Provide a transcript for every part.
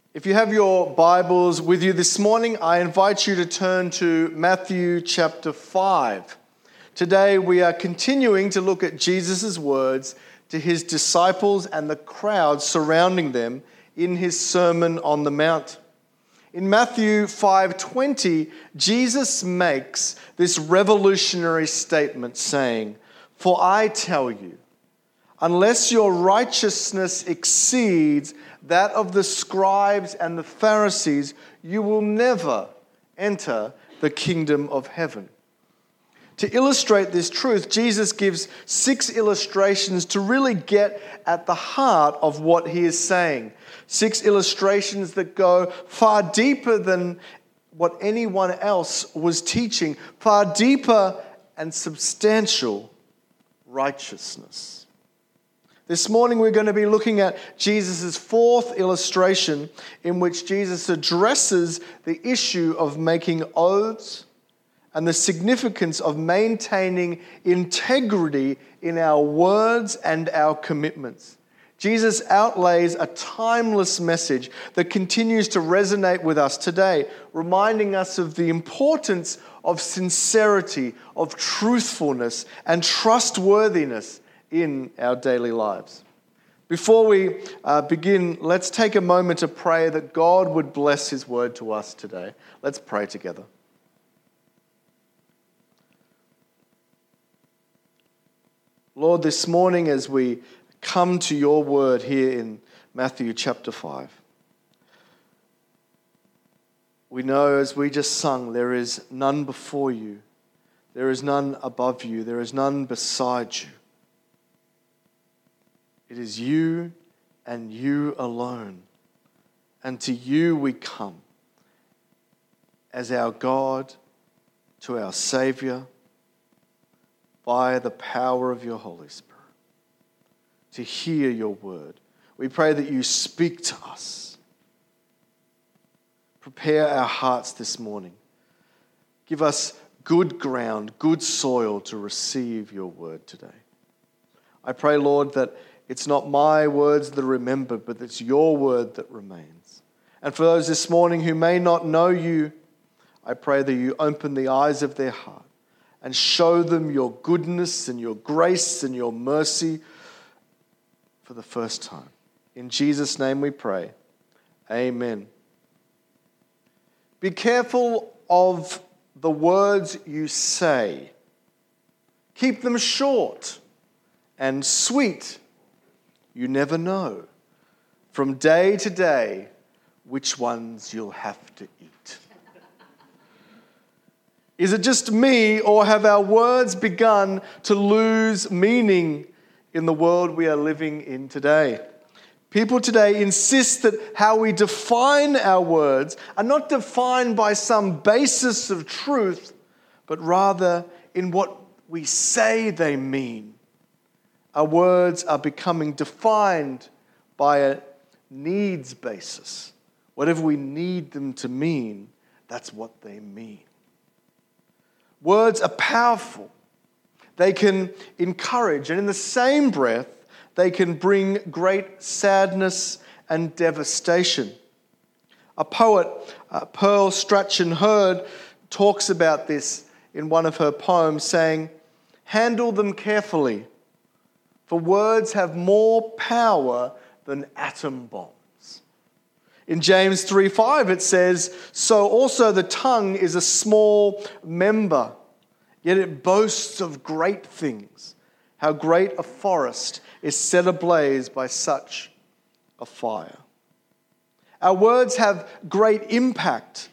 If you have your Bibles with you this morning, I invite you to turn to Matthew chapter 5. Today we are continuing to look at Jesus' words to his disciples and the crowd surrounding them in his Sermon on the Mount. In Matthew 5:20, Jesus makes this revolutionary statement saying, "For I tell you, unless your righteousness exceeds that of the scribes and the Pharisees, you will never enter the kingdom of heaven." To illustrate this truth, Jesus gives 6 illustrations to really get at the heart of what he is saying. 6 illustrations that go far deeper than what anyone else was teaching, far deeper and substantial righteousness. This morning we're going to be looking at Jesus' 4th illustration in which Jesus addresses the issue of making oaths and the significance of maintaining integrity in our words and our commitments. Jesus outlays a timeless message that continues to resonate with us today, reminding us of the importance of sincerity, of truthfulness, and trustworthiness in our daily lives. Before we begin, let's take a moment to pray that God would bless his word to us today. Let's pray together. Lord, this morning as we come to your word here in Matthew chapter 5, we know as we just sung, there is none before you, there is none above you, there is none beside you. It is you and you alone. And to you we come as our God, to our Savior, by the power of your Holy Spirit, to hear your word. We pray that you speak to us. Prepare our hearts this morning. Give us good ground, good soil to receive your word today. I pray, Lord, that it's not my words that are remembered, but it's your word that remains. And for those this morning who may not know you, I pray that you open the eyes of their heart and show them your goodness and your grace and your mercy for the first time. In Jesus' name we pray. Amen. Be careful of the words you say. Keep them short and sweet. You never know from day to day which ones you'll have to eat. Is it just me, or have our words begun to lose meaning in the world we are living in today? People today insist that how we define our words are not defined by some basis of truth, but rather in what we say they mean. Our words are becoming defined by a needs basis. Whatever we need them to mean, that's what they mean. Words are powerful. They can encourage, and in the same breath, they can bring great sadness and devastation. A poet, Pearl Strachan Hurd, talks about this in one of her poems, saying, "Handle them carefully, for words have more power than atom bombs." In James 3:5 it says, "So also the tongue is a small member, yet it boasts of great things. How great a forest is set ablaze by such a fire." Our words have great impact,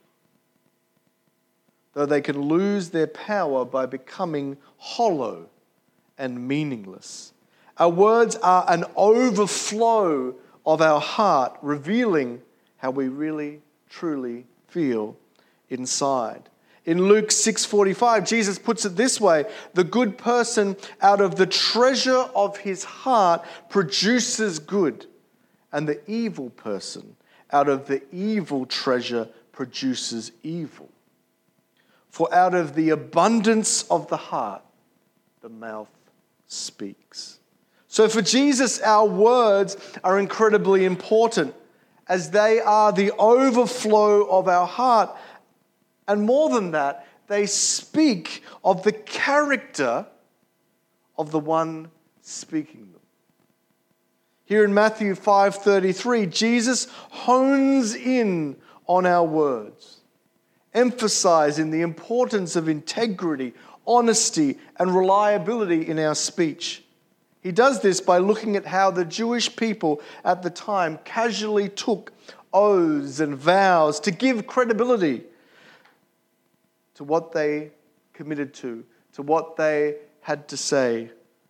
though they can lose their power by becoming hollow and meaningless. Our words are an overflow of our heart, revealing how we really, truly feel inside. In Luke 6:45, Jesus puts it this way: "The good person out of the treasure of his heart produces good, and the evil person out of the evil treasure produces evil. For out of the abundance of the heart, the mouth speaks." So for Jesus, our words are incredibly important. as they are the overflow of our heart. And more than that, they speak of the character of the one speaking them. Here in Matthew 5:33, Jesus hones in on our words, emphasizing the importance of integrity, honesty, and reliability in our speech. He does this by looking at how the Jewish people at the time casually took oaths and vows to give credibility to what they committed to what they had to say,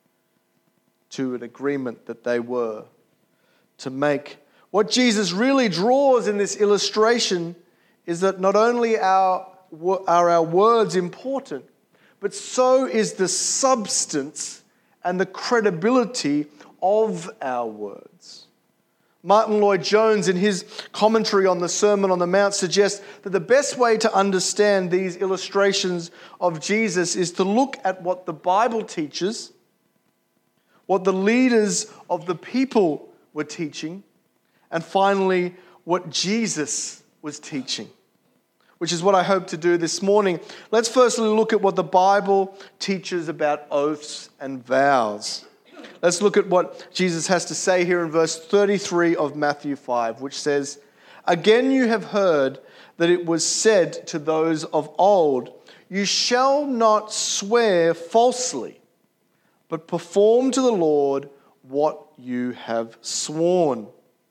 to an agreement that they were to make. What Jesus really draws in this illustration is that not only are our words important, but so is the substance and the credibility of our words. Martin Lloyd-Jones, in his commentary on the Sermon on the Mount, suggests that the best way to understand these illustrations of Jesus is to look at what the Bible teaches, what the leaders of the people were teaching, and finally, what Jesus was teaching, which is what I hope to do this morning. Let's firstly look at what the Bible teaches about oaths and vows. Let's look at what Jesus has to say here in verse 33 of Matthew 5, which says, "Again you have heard that it was said to those of old, 'You shall not swear falsely, but perform to the Lord what you have sworn.'"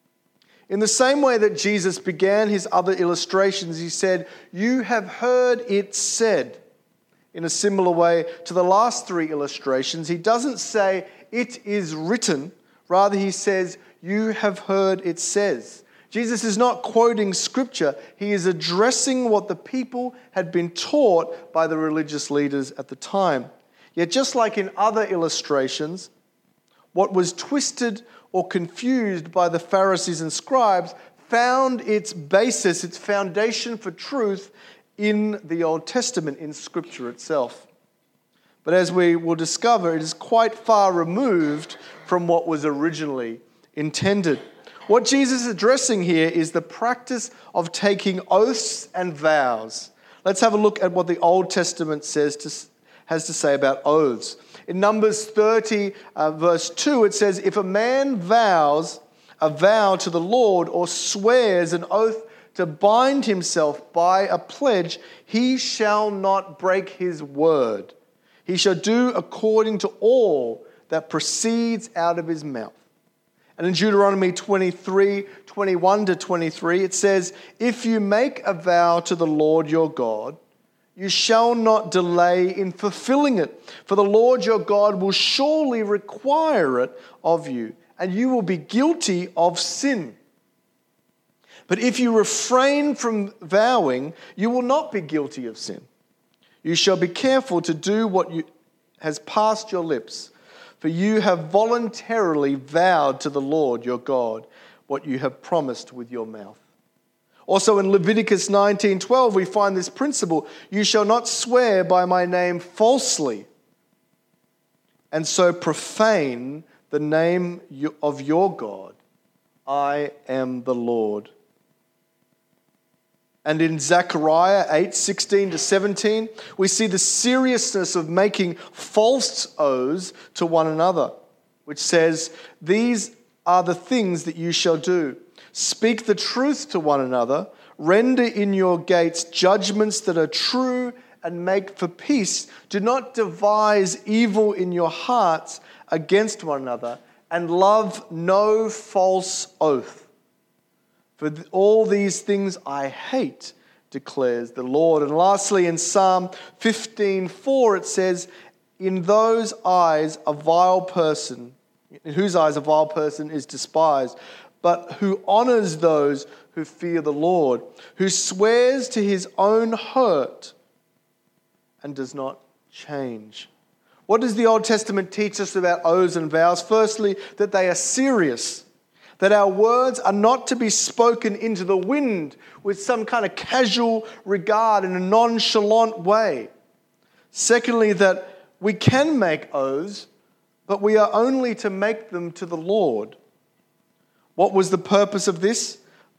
In the same way that Jesus began his other illustrations, he said, "You have heard it said." In a similar way to the last three illustrations, he doesn't say, "It is written." Rather, he says, "You have heard it says." Jesus is not quoting scripture. He is addressing what the people had been taught by the religious leaders at the time. Yet just like in other illustrations, what was twisted or confused by the Pharisees and scribes found its basis, its foundation for truth in the Old Testament, in Scripture itself. But as we will discover, it is quite far removed from what was originally intended. What Jesus is addressing here is the practice of taking oaths and vows. Let's have a look at what the Old Testament has to say about oaths. In Numbers 30, verse 2, it says, "If a man vows a vow to the Lord or swears an oath to bind himself by a pledge, he shall not break his word. He shall do according to all that proceeds out of his mouth." And in Deuteronomy 23, 21 to 23, it says, "If you make a vow to the Lord your God, you shall not delay in fulfilling it, for the Lord your God will surely require it of you, and you will be guilty of sin. But if you refrain from vowing, you will not be guilty of sin. You shall be careful to do what has passed your lips, for you have voluntarily vowed to the Lord your God what you have promised with your mouth." Also in Leviticus 19:12, we find this principle: "You shall not swear by my name falsely, and so profane the name of your God. I am the Lord." And in Zechariah 8:16 to 17, we see the seriousness of making false oaths to one another, which says, "These are the things that you shall do. Speak the truth to one another, render in your gates judgments that are true, and make for peace. Do not devise evil in your hearts against one another, and love no false oath. For all these things I hate, declares the Lord." And lastly, in Psalm 15:4, it says, in whose eyes a vile person is despised, but who honors those who fear the Lord, who swears to his own hurt and does not change. What does the Old Testament teach us about oaths and vows? Firstly, that they are serious, that our words are not to be spoken into the wind with some kind of casual regard in a nonchalant way. Secondly, that we can make oaths, but we are only to make them to the Lord. What was the purpose of this?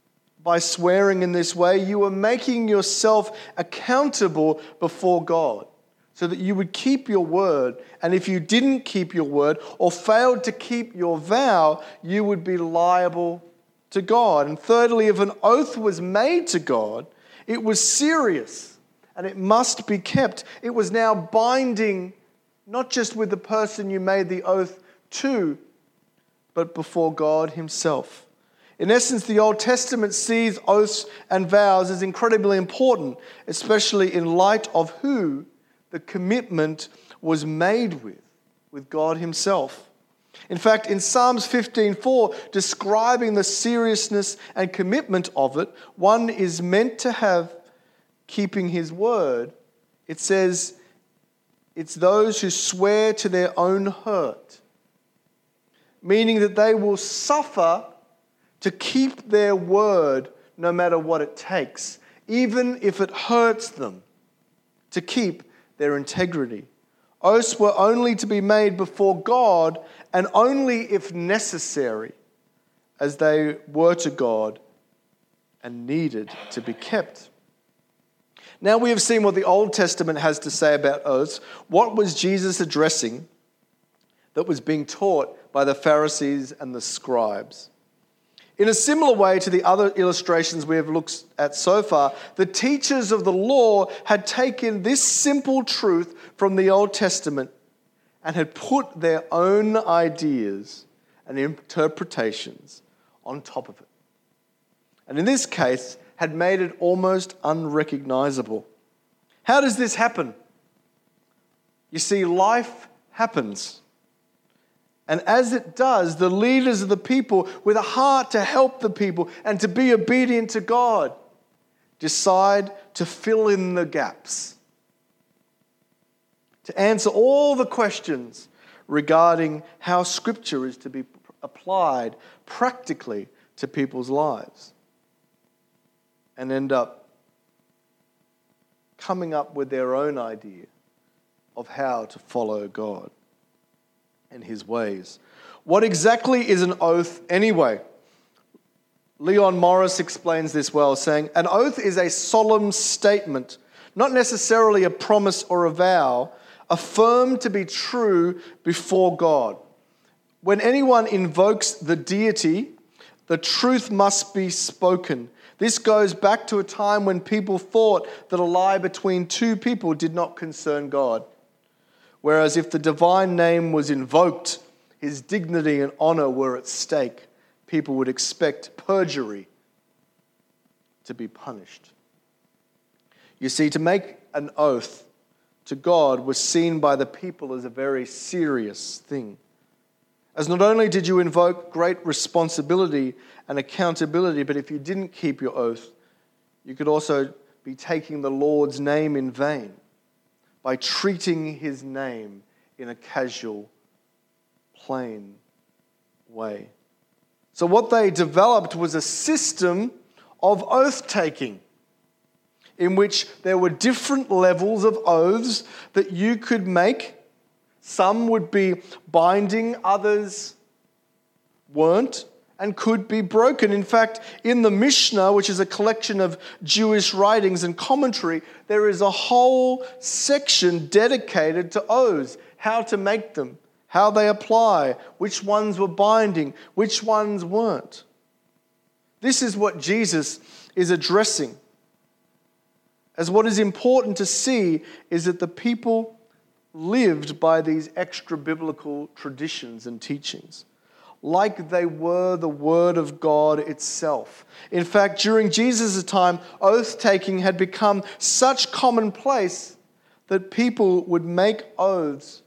by swearing in this way, you were making yourself accountable before God so that you would keep your word. And if you didn't keep your word or failed to keep your vow, you would be liable to God. And thirdly, if an oath was made to God, it was serious and it must be kept. It was now binding, not just with the person you made the oath to, but before God himself. In essence, the Old Testament sees oaths and vows as incredibly important, especially in light of who the commitment was made with God himself. In fact, in Psalms 15:4, describing the seriousness and commitment of it, one is meant to have keeping his word. It says, it's those who swear to their own hurt, meaning that they will suffer to keep their word no matter what it takes, even if it hurts them, to keep their integrity. Oaths were only to be made before God and only if necessary, as they were to God and needed to be kept. Now we have seen what the Old Testament has to say about oaths. What was Jesus addressing that was being taught by the Pharisees and the scribes? In a similar way to the other illustrations we have looked at so far, the teachers of the law had taken this simple truth from the Old Testament and had put their own ideas and interpretations on top of it. And in this case, had made it almost unrecognizable. How does this happen? You see, life happens. And as it does, the leaders of the people, with a heart to help the people and to be obedient to God, decide to fill in the gaps, to answer all the questions regarding how Scripture is to be applied practically to people's lives, and end up coming up with their own idea of how to follow God and his ways. What exactly is an oath anyway? Leon Morris explains this well, saying, an oath is a solemn statement, not necessarily a promise or a vow, affirmed to be true before God. When anyone invokes the deity, the truth must be spoken. This goes back to a time when people thought that a lie between two people did not concern God. Whereas if the divine name was invoked, his dignity and honor were at stake, people would expect perjury to be punished. You see, to make an oath to God was seen by the people as a very serious thing. As not only did you invoke great responsibility and accountability, but if you didn't keep your oath, you could also be taking the Lord's name in vain by treating his name in a casual, plain way. So what they developed was a system of oath-taking in which there were different levels of oaths that you could make. Some would be binding, others weren't and could be broken. In fact, in the Mishnah, which is a collection of Jewish writings and commentary, there is a whole section dedicated to oaths, how to make them, how they apply, which ones were binding, which ones weren't. This is what Jesus is addressing. As what is important to see is that the people lived by these extra biblical traditions and teachings, like they were the Word of God itself. In fact, during Jesus' time, oath-taking had become such commonplace that people would make oaths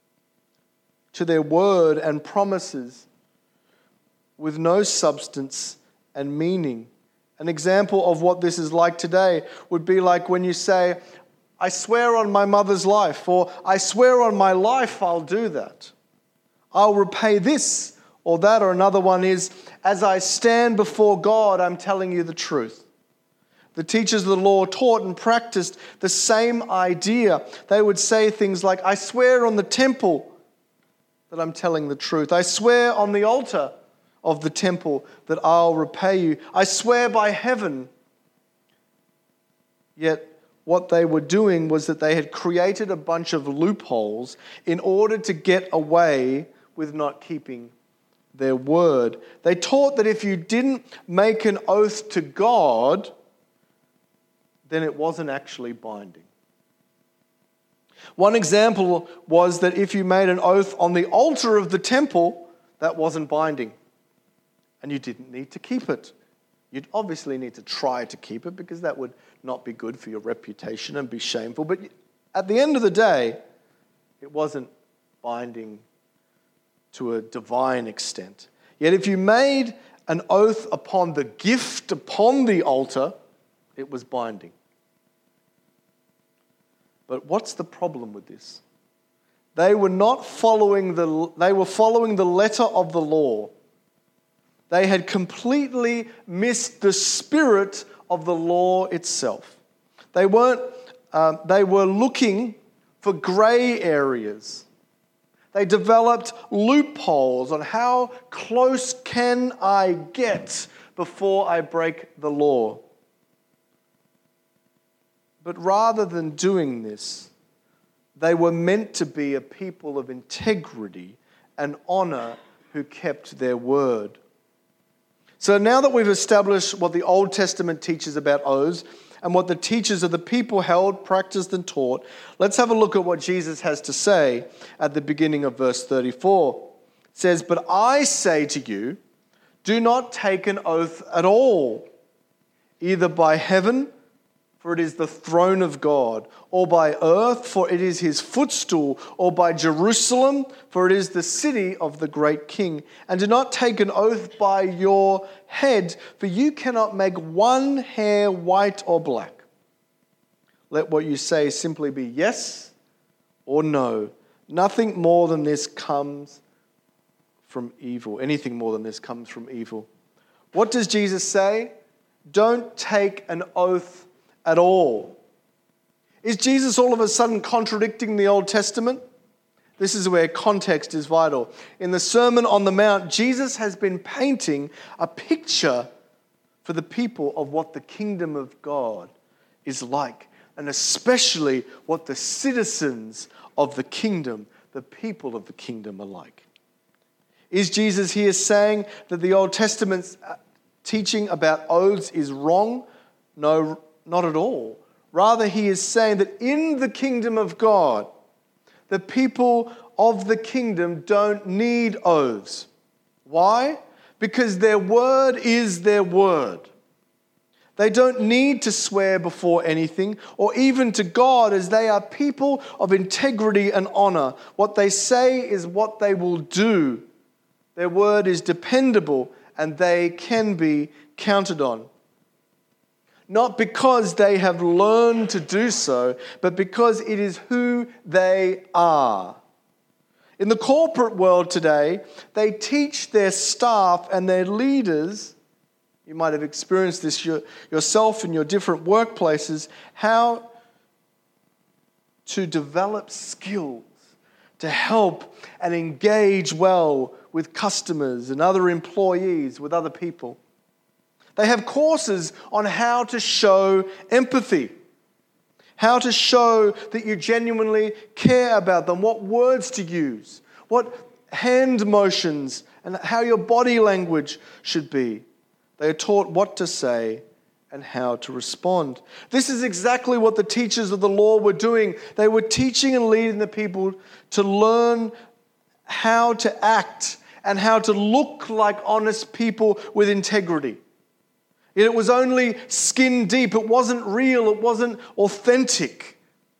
to their word and promises with no substance and meaning. An example of what this is like today would be like when you say, I swear on my mother's life, or I swear on my life I'll do that. I'll repay this or that. Or another one is, as I stand before God, I'm telling you the truth. The teachers of the law taught and practiced the same idea. They would say things like, I swear on the temple that I'm telling the truth. I swear on the altar of the temple that I'll repay you. I swear by heaven. Yet what they were doing was that they had created a bunch of loopholes in order to get away with not keeping their word. They taught that if you didn't make an oath to God, then it wasn't actually binding. One example was that if you made an oath on the altar of the temple, that wasn't binding, and you didn't need to keep it. You'd obviously need to try to keep it because that would not be good for your reputation and be shameful. But at the end of the day, it wasn't binding to a divine extent. Yet if you made an oath upon the gift upon the altar, it was binding. But what's the problem with this? They were following the letter of the law. They had completely missed the spirit of the law itself. They were looking for gray areas. They developed loopholes on how close can I get before I break the law. But rather than doing this, they were meant to be a people of integrity and honor who kept their word. So now that we've established what the Old Testament teaches about oaths and what the teachers of the people held, practiced, and taught, let's have a look at what Jesus has to say at the beginning of verse 34. It says, "But I say to you, do not take an oath at all, either by heaven, for it is the throne of God, or by earth, for it is his footstool, or by Jerusalem, for it is the city of the great king. And do not take an oath by your head, for you cannot make one hair white or black. Let what you say simply be yes or no. Nothing more than this comes from evil. Anything more than this comes from evil." What does Jesus say? Don't take an oath at all. Is Jesus all of a sudden contradicting the Old Testament? This is where context is vital. In the Sermon on the Mount, Jesus has been painting a picture for the people of what the kingdom of God is like, and especially what the citizens of the kingdom, the people of the kingdom, are like. Is Jesus here saying that the Old Testament's teaching about oaths is wrong? No, not at all. Rather, he is saying that in the kingdom of God, the people of the kingdom don't need oaths. Why? Because their word is their word. They don't need to swear before anything or even to God, as they are people of integrity and honor. What they say is what they will do. Their word is dependable and they can be counted on. Not because they have learned to do so, but because it is who they are. In the corporate world today, they teach their staff and their leaders, you might have experienced this yourself in your different workplaces, how to develop skills to help and engage well with customers and other employees, with other people. They have courses on how to show empathy, how to show that you genuinely care about them, what words to use, what hand motions, and how your body language should be. They are taught what to say and how to respond. This is exactly what the teachers of the law were doing. They were teaching and leading the people to learn how to act and how to look like honest people with integrity. It was only skin deep. It wasn't real. It wasn't authentic.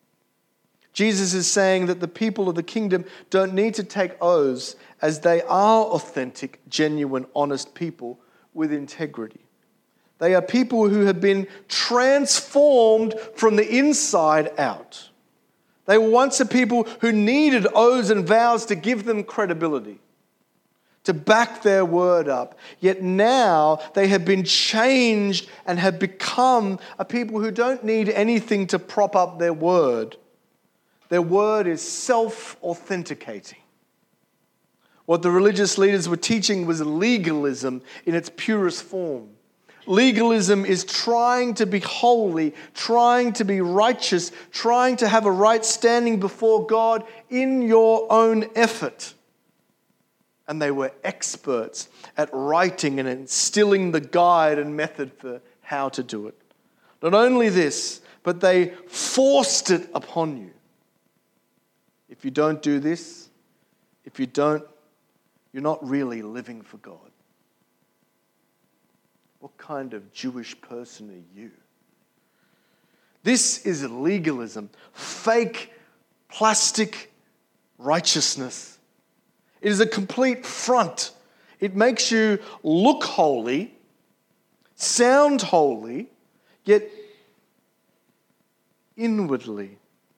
Jesus is saying that the people of the kingdom don't need to take oaths, as they are authentic, genuine, honest people with integrity. They are people who have been transformed from the inside out. They were once a people who needed oaths and vows to give them credibility, to back their word up. Yet now they have been changed and have become a people who don't need anything to prop up their word. Their word is self-authenticating. What the religious leaders were teaching was legalism in its purest form. Legalism is trying to be holy, trying to be righteous, trying to have a right standing before God in your own effort. And they were experts at writing and instilling the guide and method for how to do it. Not only this, but they forced it upon you. If you don't do this, if you don't, you're not really living for God. What kind of Jewish person are you? This is legalism, fake, plastic righteousness. It is a complete front. It makes you look holy, sound holy, yet inwardly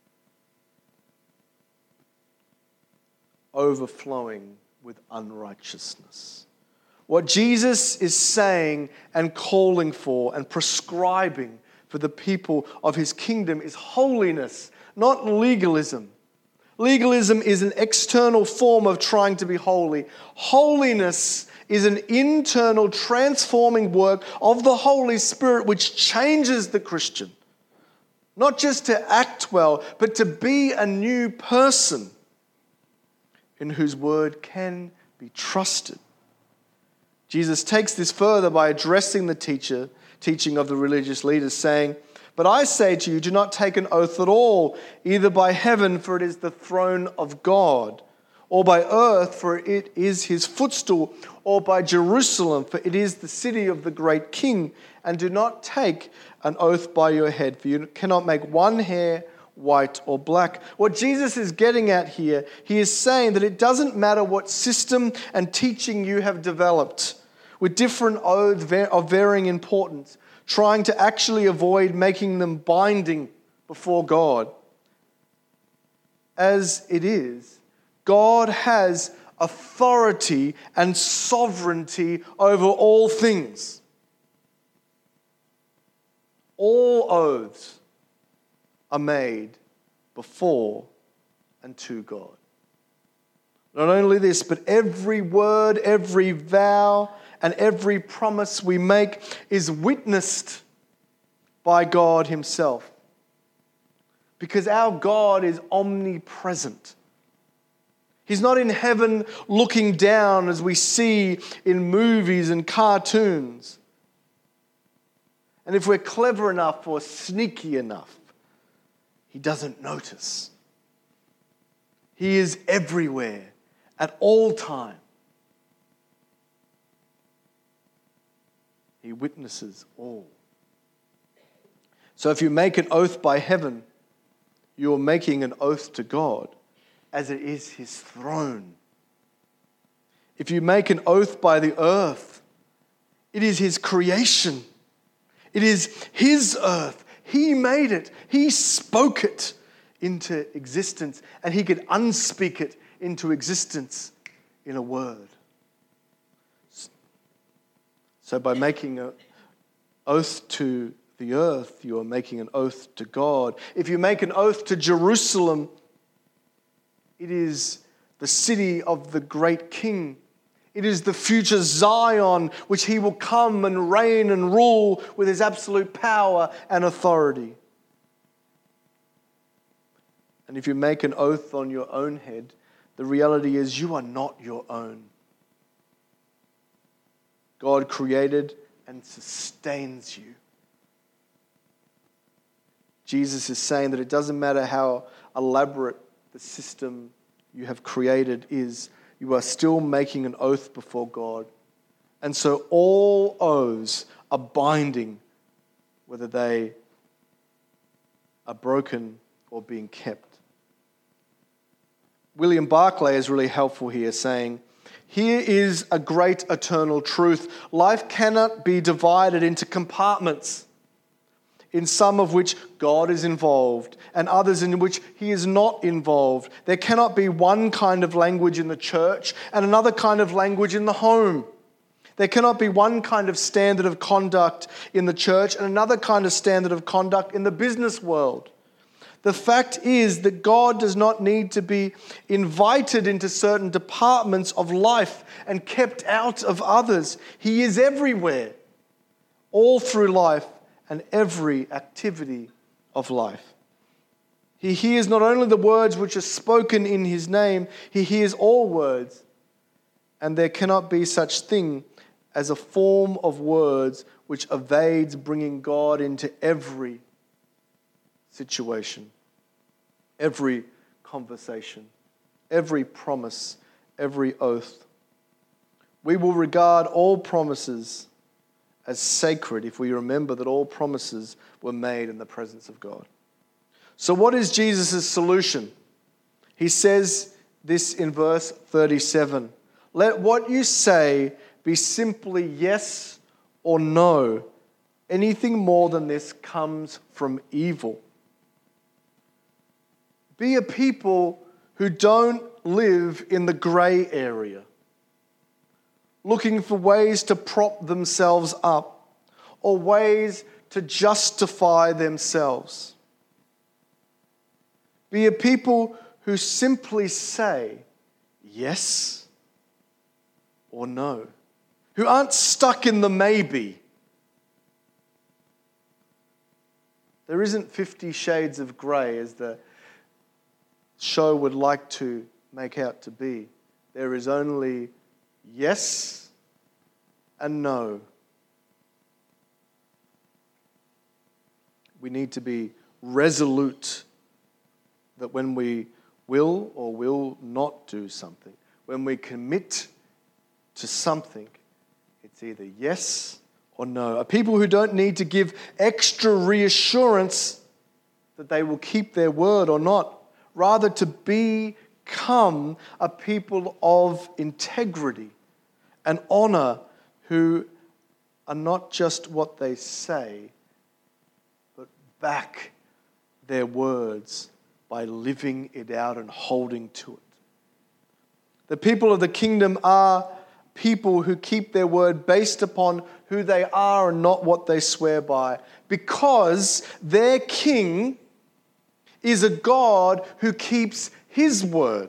overflowing with unrighteousness. What Jesus is saying and calling for and prescribing for the people of his kingdom is holiness, not legalism. Legalism is an external form of trying to be holy. Holiness is an internal transforming work of the Holy Spirit which changes the Christian. Not just to act well, but to be a new person in whose word can be trusted. Jesus takes this further by addressing the teaching of the religious leaders, saying, "But I say to you, do not take an oath at all, either by heaven, for it is the throne of God, or by earth, for it is his footstool, or by Jerusalem, for it is the city of the great king. And do not take an oath by your head, for you cannot make one hair white or black." What Jesus is getting at here, he is saying that it doesn't matter what system and teaching you have developed with different oaths of varying importance, trying to actually avoid making them binding before God. As it is, God has authority and sovereignty over all things. All oaths are made before and to God. Not only this, but every word, every vow, and every promise we make is witnessed by God himself. Because our God is omnipresent. He's not in heaven looking down as we see in movies and cartoons. And if we're clever enough or sneaky enough, he doesn't notice. He is everywhere at all times. He witnesses all. So if you make an oath by heaven, you are making an oath to God, as it is his throne. If you make an oath by the earth, it is his creation. It is his earth. He made it. He spoke it into existence, and he could unspeak it into existence in a word. So by making an oath to the earth, you are making an oath to God. If you make an oath to Jerusalem, it is the city of the great king. It is the future Zion, which he will come and reign and rule with his absolute power and authority. And if you make an oath on your own head, the reality is you are not your own. God created and sustains you. Jesus is saying that it doesn't matter how elaborate the system you have created is, you are still making an oath before God. And so all oaths are binding, whether they are broken or being kept. William Barclay is really helpful here, saying, "Here is a great eternal truth. Life cannot be divided into compartments, in some of which God is involved and others in which he is not involved. There cannot be one kind of language in the church and another kind of language in the home. There cannot be one kind of standard of conduct in the church and another kind of standard of conduct in the business world. The fact is that God does not need to be invited into certain departments of life and kept out of others. He is everywhere, all through life and every activity of life. He hears not only the words which are spoken in his name, he hears all words. And there cannot be such thing as a form of words which evades bringing God into every situation, every conversation, every promise, every oath. We will regard all promises as sacred if we remember that all promises were made in the presence of God. So what is Jesus' solution? He says this in verse 37. Let what you say be simply yes or no. Anything more than this comes from evil. Be a people who don't live in the grey area, looking for ways to prop themselves up or ways to justify themselves. Be a people who simply say yes or no, who aren't stuck in the maybe. There isn't 50 shades of grey as the show would like to make out to be. There is only yes and no. We need to be resolute that when we will or will not do something, when we commit to something, it's either yes or no. A people who don't need to give extra reassurance that they will keep their word or not. Rather, to become a people of integrity and honor who are not just what they say, but back their words by living it out and holding to it. The people of the kingdom are people who keep their word based upon who they are and not what they swear by, because their king is a God who keeps his word.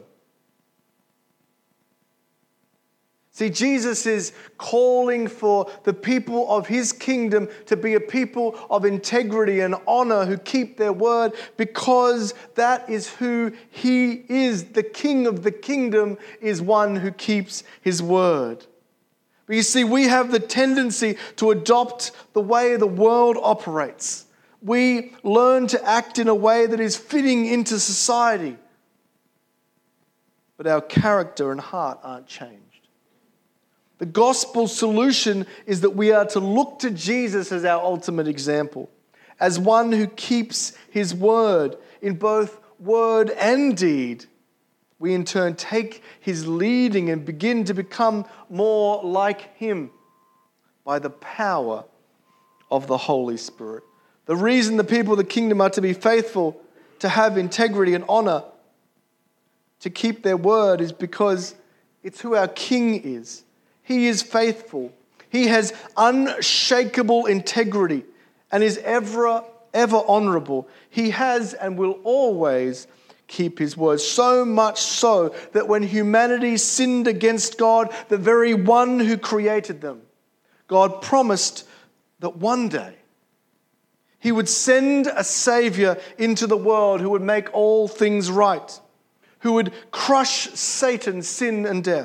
See, Jesus is calling for the people of his kingdom to be a people of integrity and honor who keep their word, because that is who he is. The king of the kingdom is one who keeps his word. But you see, we have the tendency to adopt the way the world operates. We learn to act in a way that is fitting into society. But our character and heart aren't changed. The gospel solution is that we are to look to Jesus as our ultimate example, as one who keeps his word in both word and deed. We in turn take his leading and begin to become more like him by the power of the Holy Spirit. The reason the people of the kingdom are to be faithful, to have integrity and honor, to keep their word, is because it's who our King is. He is faithful. He has unshakable integrity and is ever honorable. He has and will always keep his word. So much so that when humanity sinned against God, the very one who created them, God promised that one day he would send a Savior into the world who would make all things right, who would crush Satan, sin, and death.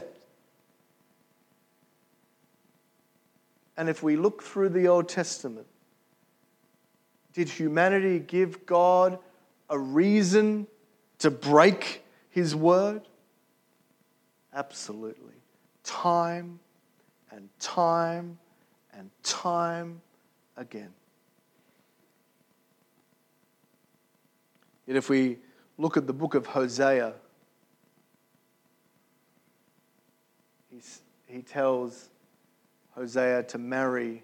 And if we look through the Old Testament, did humanity give God a reason to break his word? Absolutely. Time and time and time again. Yet if we look at the book of Hosea, he tells Hosea to marry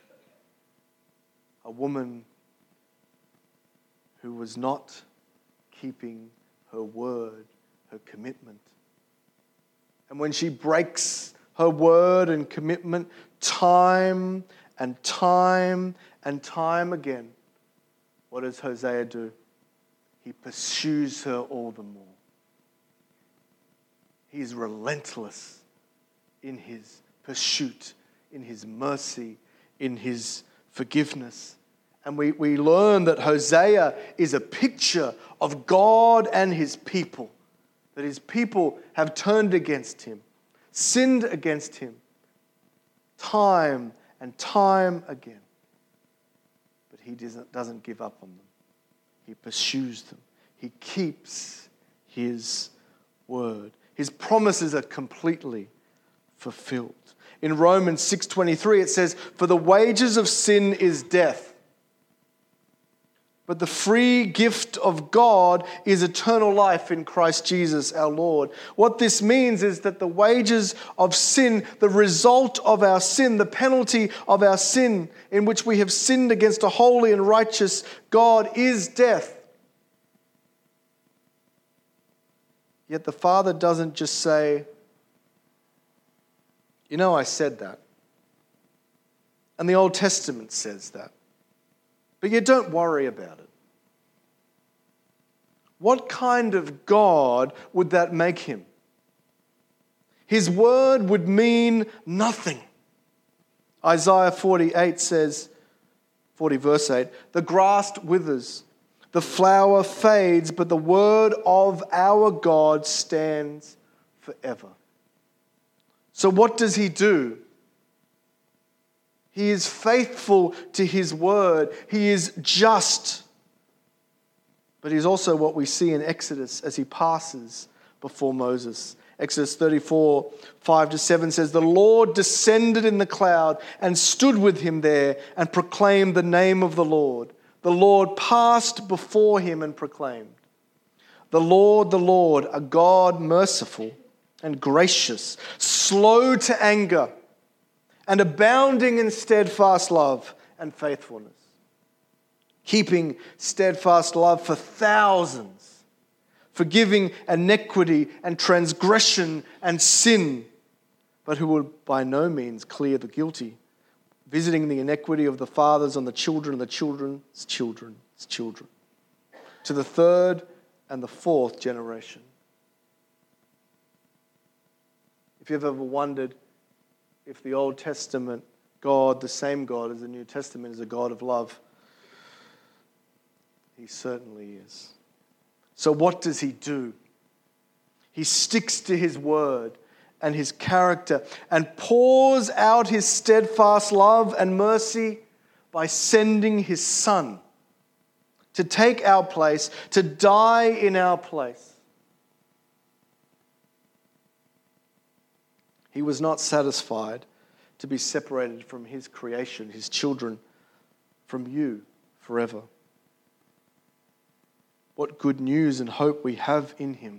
a woman who was not keeping her word, her commitment. And when she breaks her word and commitment time and time and time again, what does Hosea do? He pursues her all the more. He is relentless in his pursuit, in his mercy, in his forgiveness. And we learn that Hosea is a picture of God and his people, that his people have turned against him, sinned against him, time and time again. But he doesn't give up on them. He pursues them. He keeps his word. His promises are completely fulfilled. In Romans 6:23 it says, "For the wages of sin is death, but the free gift of God is eternal life in Christ Jesus our Lord." What this means is that the wages of sin, the result of our sin, the penalty of our sin in which we have sinned against a holy and righteous God is death. Yet the Father doesn't just say, "You know, I said that. And the Old Testament says that. But you don't worry about it." What kind of God would that make him? His word would mean nothing. Isaiah 48 says, 40 verse 8, "The grass withers, the flower fades, but the word of our God stands forever." So what does he do? He is faithful to his word. He is just. But he's also what we see in Exodus as he passes before Moses. Exodus 34, 5-7 says, "The Lord descended in the cloud and stood with him there and proclaimed the name of the Lord. The Lord passed before him and proclaimed, 'The Lord, a God merciful and gracious, slow to anger, and abounding in steadfast love and faithfulness, keeping steadfast love for thousands, forgiving iniquity and transgression and sin, but who will by no means clear the guilty, visiting the iniquity of the fathers on the children and the children's children's children, to the third and the fourth generation.'" If you've ever wondered if the Old Testament God, the same God as the New Testament, is a God of love, he certainly is. So what does he do? He sticks to his word and his character and pours out his steadfast love and mercy by sending his Son to take our place, to die in our place. He was not satisfied to be separated from his creation, his children, from you forever. What good news and hope we have in him.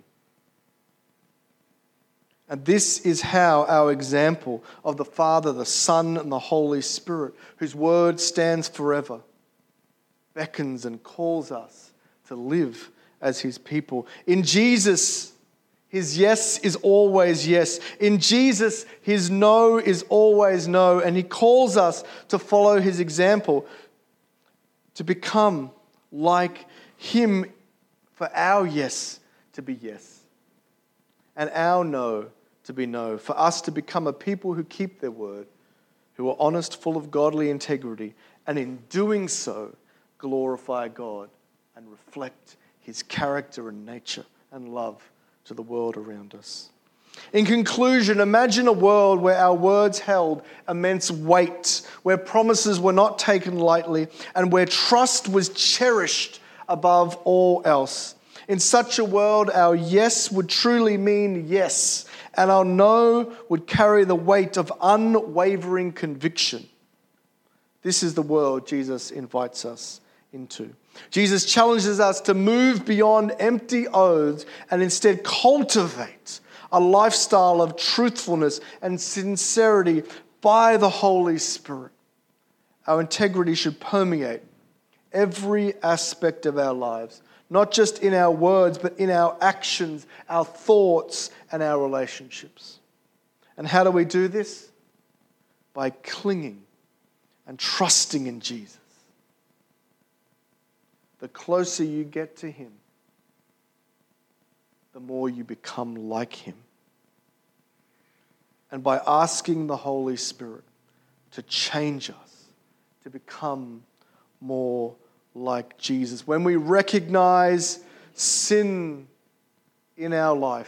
And this is how our example of the Father, the Son, and the Holy Spirit, whose word stands forever, beckons and calls us to live as his people. In Jesus, his yes is always yes. In Jesus, his no is always no. And he calls us to follow his example, to become like him, for our yes to be yes, and our no to be no, for us to become a people who keep their word, who are honest, full of godly integrity, and in doing so, glorify God and reflect his character and nature and love to the world around us. In conclusion, imagine a world where our words held immense weight, where promises were not taken lightly, and where trust was cherished above all else. In such a world, our yes would truly mean yes, and our no would carry the weight of unwavering conviction. This is the world Jesus invites us into. Jesus challenges us to move beyond empty oaths and instead cultivate a lifestyle of truthfulness and sincerity by the Holy Spirit. Our integrity should permeate every aspect of our lives, not just in our words, but in our actions, our thoughts, and our relationships. And how do we do this? By clinging and trusting in Jesus. The closer you get to him, the more you become like him. And by asking the Holy Spirit to change us, to become more like Jesus. When we recognize sin in our life,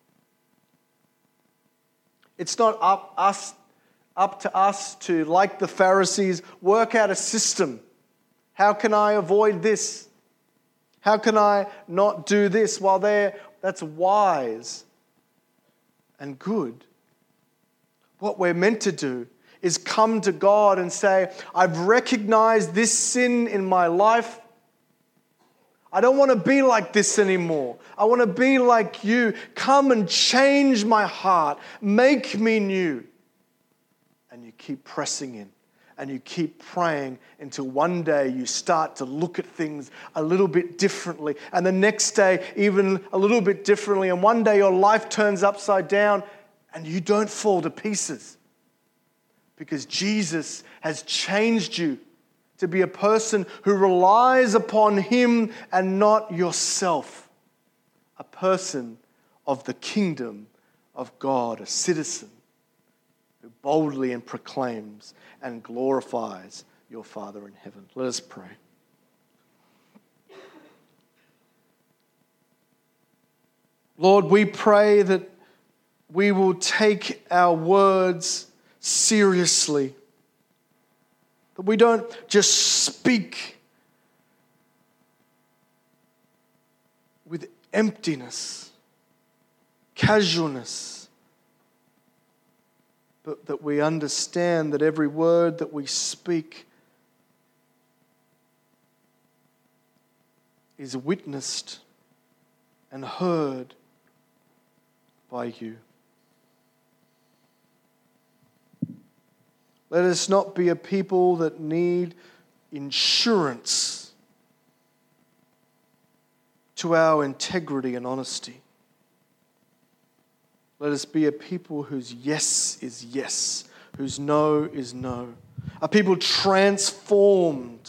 it's not up to us to, like the Pharisees, work out a system. How can I avoid this? How can I not do this? While that's wise and good. What we're meant to do is come to God and say, I've recognized this sin in my life. I don't want to be like this anymore. I want to be like you. Come and change my heart. Make me new. And you keep pressing in. And you keep praying until one day you start to look at things a little bit differently. And the next day, even a little bit differently. And one day your life turns upside down and you don't fall to pieces. Because Jesus has changed you to be a person who relies upon him and not yourself. A person of the kingdom of God, a citizen who boldly and proclaims and glorifies your Father in heaven. Let us pray. Lord, we pray that we will take our words seriously. That we don't just speak with emptiness, casualness, but that we understand that every word that we speak is witnessed and heard by you. Let us not be a people that need insurance to our integrity and honesty. Let us be a people whose yes is yes, whose no is no. A people transformed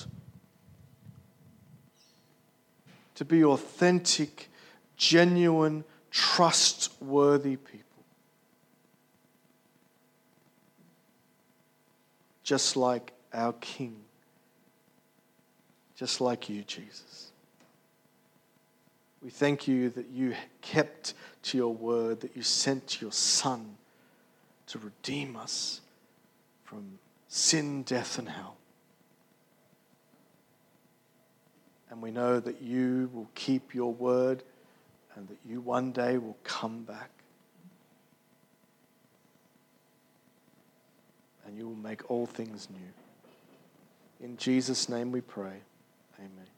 to be authentic, genuine, trustworthy people. Just like our King. Just like you, Jesus. We thank you that you kept to your word, that you sent your Son to redeem us from sin, death, and hell. And we know that you will keep your word and that you one day will come back. And you will make all things new. In Jesus' name we pray. Amen.